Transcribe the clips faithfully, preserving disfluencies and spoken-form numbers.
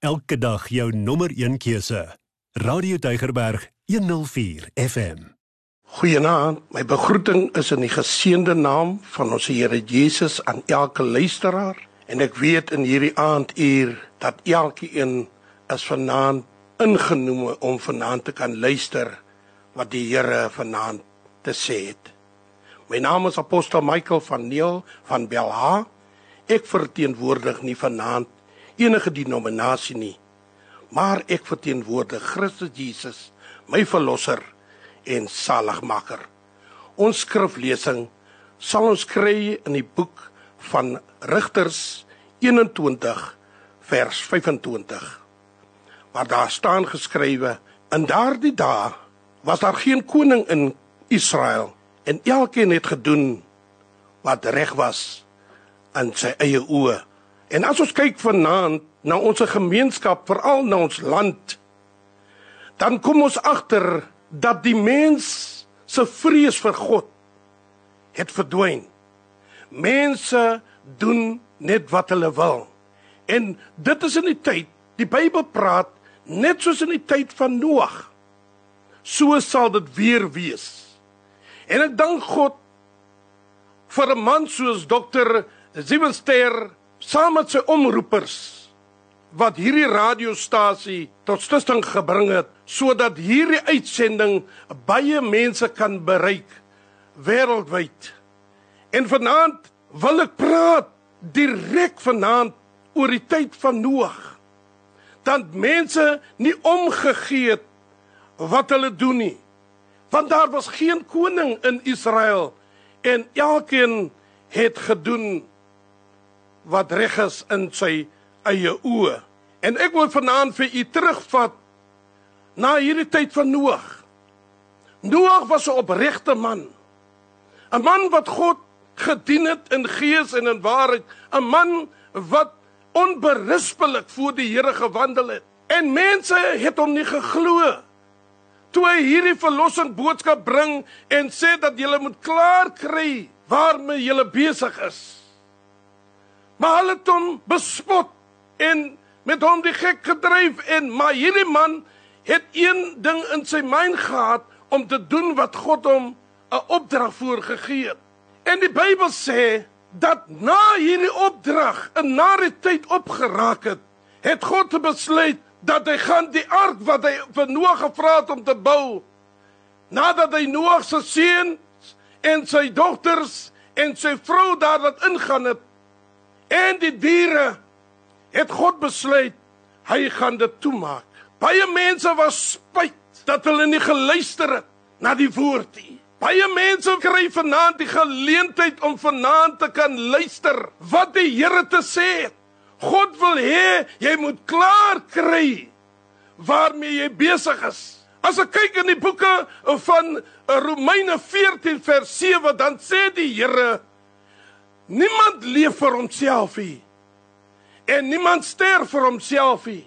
Elke dag jou nommer een keuse. Radio Tygerberg honderd vier F M. Goeienaand, my begroeting is in die geseënde naam van ons Here Jesus aan elke luisteraar. En ek weet in hierdie aanduur dat elkeen is vanaand ingenoem om vanaand te kan luister wat die Here vanaand te sê het. My naam is Apostel Michael van Neel van Belha. Ek verteenwoordig nie vanaand enige denominasie nie, maar ek verteenwoordig Christus Jesus, my verlosser en saligmaker. Ons skriflesing sal ons kry in die boek van Rigters eenentwintig vers vyfentwintig, waar daar staan geskrywe: in daardie dae was daar geen koning in Israel, en elkeen het gedoen wat reg was in sy eie oë. En as ons kyk vanaand na ons gemeenskap, veral na ons land, dan kom ons agter dat die mens se vrees vir God het verdwyn. Mense doen net wat hulle wil. En dit is in die tyd, die Bybel praat, net soos in die tyd van Noag. So sal dit weer wees. En ek dank God vir 'n man soos dokter Ziewenster, saam met sy omroepers, wat hierdie radiostasie tot stilstand gebring het, sodat hierdie uitsending baie mense kan bereik, wêreldwyd. En vanaand wil ek praat, direk vanaand, oor die tyd van Noag, dat mense nie omgegee het wat hulle doen nie, want daar was geen koning in Israel, en elkeen het gedoen wat reg is in sy eie oë. En ek wil vanaand vir u terugvat na hierdie tyd van Noag. Noag was 'n opregte man. 'n Man wat God gedien het in gees en in waarheid. 'n Man wat onberispelik voor die Here gewandel het. En mense het hom nie geglo toe hy hierdie verlossing boodskap bring en sê dat julle moet klaar kry waarmee julle besig is. Maar hulle het hom bespot en met hom die gek gedryf, en maar hierdie man het een ding in sy mind gehad om te doen wat God hom 'n opdrag voorgegee het. En die Bybel sê dat na hierdie opdrag en na die tyd opgeraak het, het God besluit dat hy gaan die ark wat hy vir Noag gevra het om te bou, nadat hy Noag se seuns en sy dogters en sy vrou daar wat ingaan het, en die diere, het God besluit, hy gaan dit toemaak. Baie mense was spyt dat hulle nie geluister het na die woord nie. Baie mense kry vanaand die geleentheid om vanaand te kan luister wat die Here te sê het. God wil hê, jy moet klaar kry waarmee jy besig is. As ek kyk in die boeke van Romeine veertien vers sewe, dan sê die Here, niemand leef vir homself nie, en niemand sterf vir homself nie.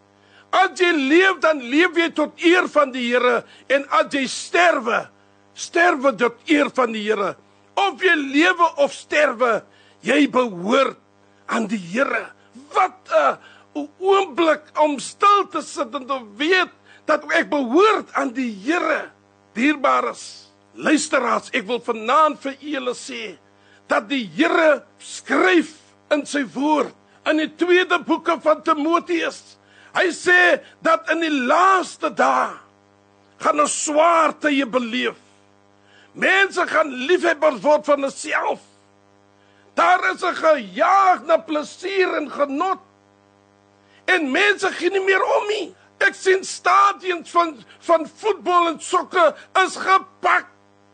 As jy leef, dan leef jy tot eer van die Here, en as jy sterwe, sterwe tot eer van die Here. Of jy lewe of sterwe, jy behoort aan die Here. Wat 'n oomblik om stil te sit en te weet dat ek behoort aan die Here. Dierbares luisteraars, ek wil vanaand vir julle sê dat die Here skryf in sy woord, in die tweede boeke van Timoteus. Hy sê dat in die laaste dae gaan 'n swaar tye beleef. Mense gaan liefhebbers word van hulself. Daar is 'n gejaag na plesier en genot. En mense gee nie meer om nie. Ek sien stadions van, van voetbal en sokker is gepak.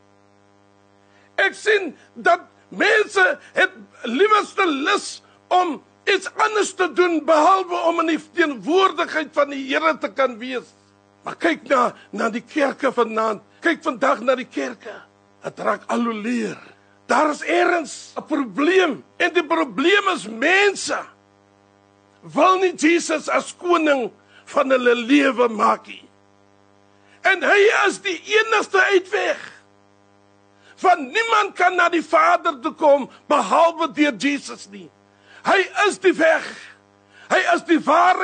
Ek sien dat mense het liewerste lus om iets anders te doen, behalwe om in die teenwoordigheid van die Here te kan wees. Maar kyk na, na die kerke vanaand. Kyk vandag na die kerke. Het raak al hoe leer. Daar is ergens 'n probleem. En die probleem is mense wil nie Jesus as koning van hulle lewe maak nie. En hy is die enigste uitweg. Want niemand kan na die Vader toe kom behalwe deur Jesus nie. Hy is die weg. Hy is die waarheid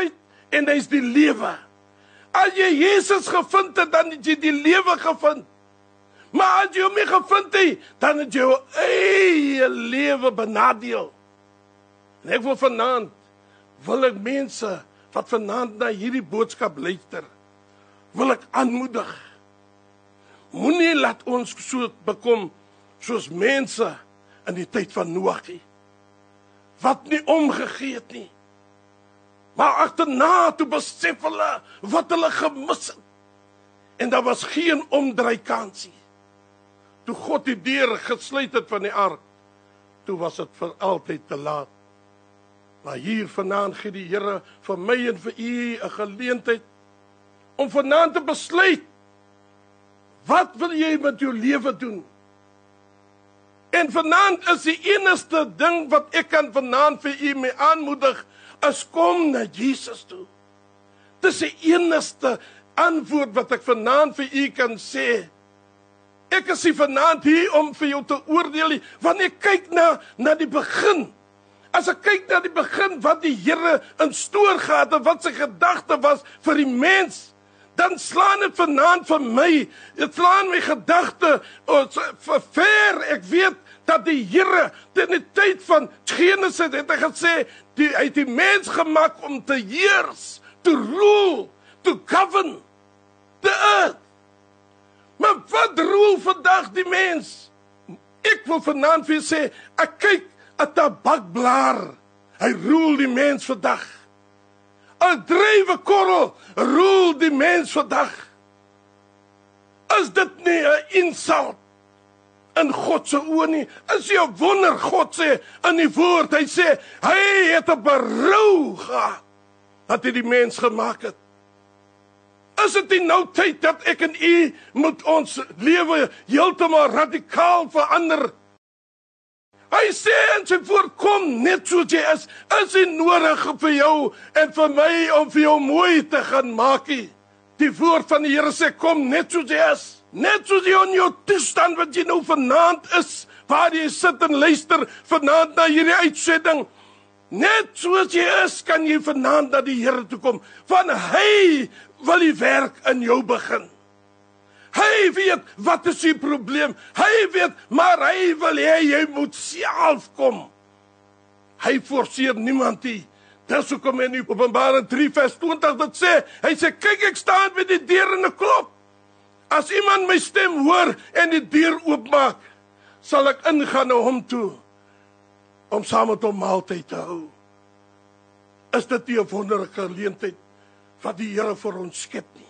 en hy is die lewe. As jy Jesus gevind het, dan het jy die lewe gevind. Maar as jy hom nie gevind het, dan het jy jou eie lewe benadeel. En ek wil vanaand, wil ek mense wat vanaand na hierdie boodskap luister, wil ek aanmoedig. Moenie laat ons so bekom soos mense in die tyd van Noag nie, wat nie omgegee het nie. Maar agterna toe besef hulle wat hulle gemis het. En daar was geen omdraaikansie. Toe God die deur gesluit het van die ark, toe was dit vir altyd te laat. Maar hier vanaand gee die Here vir my en vir u 'n geleentheid om vanaand te besluit, wat wil jy met jou lewe doen? En vanaand is die enigste ding wat ek kan vanaand vir u mee aanmoedig, is kom na Jesus toe. Dis die enigste antwoord wat ek vanaand vir u kan sê. Ek is nie vanaand hier om vir jou te oordeel nie, want ek kyk na, na die begin. As ek kyk na die begin, wat die Here in stoor gehad het, wat sy gedagte was vir die mens, dan slaan dit vanaand vir my, dit slaan my gedagte vir ver. Ek weet dat die Here in die tyd van Genesis het hy gesê, die, hy het die mens gemaak om te heers, to rule, to govern the earth. Maar wat rule vandag die mens? Ek wil vanaand vir sê, ek kyk 'n tabakblaar, hy rule die mens vandag. 'n Druiwekorrel rule die mens vandag. Is dit nie 'n insult in God se oë nie? Is jy 'n wonder? God sê in die woord, hy sê, hy het 'n berou gehad dat hy die mens gemaak het. Is dit nie nou tyd dat ek en u moet ons lewe heeltemal radikaal verander? Hy sê in sy woord, kom net soos jy is, is nie nodig vir jou en vir my om vir jou mooi te gaan maak nie. Die woord van die Here sê, kom net soos jy is, net soos jy in jou toestand wat jy nou vanaand is, waar jy sit en luister vanaand na hierdie uitsending, net soos jy is, kan jy vanaand na die Here toe kom, want hy wil die werk in jou begin. Hy weet wat is die probleem, hy weet, maar hy wil hê jy moet self kom. Hy forceer niemand nie. Dis hoekom in Openbaring drie vers twintig dit sê, hy sê, kyk ek staan by die deur en ek klop. As iemand my stem hoor en die deur oopmaak, sal ek ingaan na hom toe, om saam met hom maaltyd te hou. Is dit nie 'n wonderlike geleentheid wat die Here vir ons skep nie?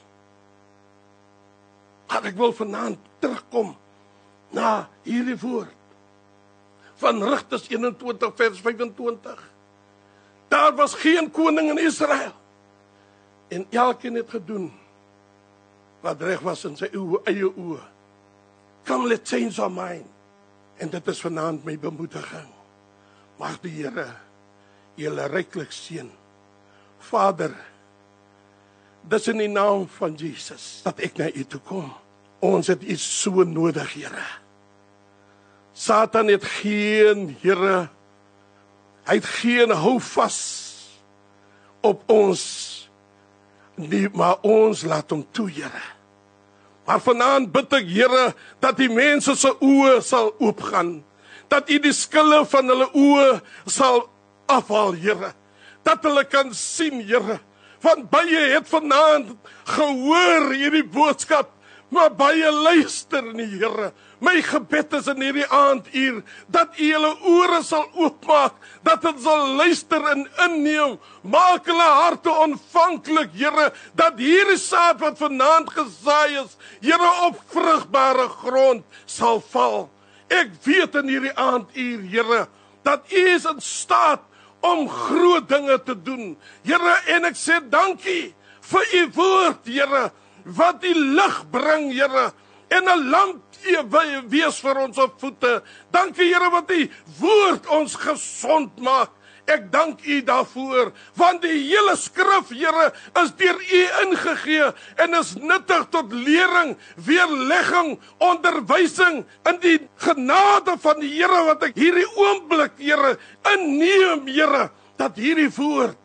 Maar ek wil vanaand terugkom na hierdie woord van Rigters eenentwintig vers vyfentwintig. Daar was geen koning in Israel en elkeen het gedoen wat reg was in sy eie oë. Come, let's change our mind. En dit is vanaand my bemoediging. Mag die Here julle ryklik seën. Vader, dis in die naam van Jesus dat ek na u toe kom. Ons het u so nodig, Here. Satan het geen, Here, hy het geen houvas op ons nie, maar ons laat hom toe, Here. Maar vanaand bid ek, Here, dat die mense se oë sal oopgaan, dat u die skille van hulle oë sal afhaal, Here, dat hulle kan sien, Here. Want baie het vanaand gehoor hierdie boodskap, maar baie luister nie, Here. My gebed is in hierdie aanduur, dat u hulle ore sal oopmaak, dat hulle sal luister en inneem, maak hulle harte ontvanklik, Here, dat hierdie saad wat vanaand gesaai is, Here, op vrugbare grond sal val. Ek weet in hierdie aanduur, Here, dat u is in staat om groot dinge te doen. Here, en ek sê dankie vir u woord, Here, wat die lig bring, Here, en 'n lamp wees vir ons voete. Dankie, Here, wat die woord ons gesond maak. Ek dank u daarvoor, want die hele skrif, Here, is deur u ingegee en is nuttig tot lering, weerlegging, onderwysing in die genade van die Here wat ek hierdie oomblik, Here, inneem, Here, dat hierdie woord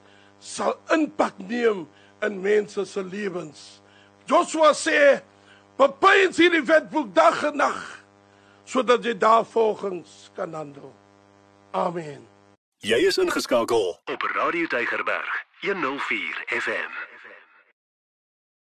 sal impak neem in mense se lewens. Joshua sê, bepeins hierdie wetboek dag en nag, sodat jy daarvolgens kan handel. Amen. Jy is ingeskakel op Radio Tygerberg honderd vier F M.